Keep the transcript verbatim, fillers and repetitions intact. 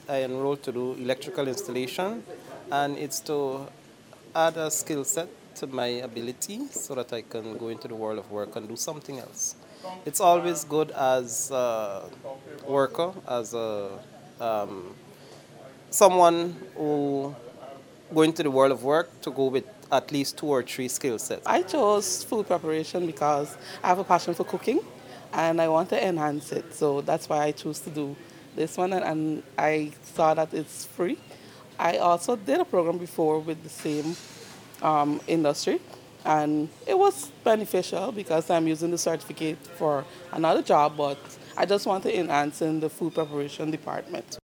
I enrolled to do electrical installation, and it's to add a skill set to my ability so that I can go into the world of work and do something else. It's always good as a worker, as a um, someone who go into the world of work to go with at least two or three skill sets. I chose food preparation because I have a passion for cooking and I want to enhance it. So that's why I chose to do this one, and, and I saw that it's free. I also did a program before with the same um, industry, and it was beneficial because I'm using the certificate for another job, but I just want to enhance in the food preparation department.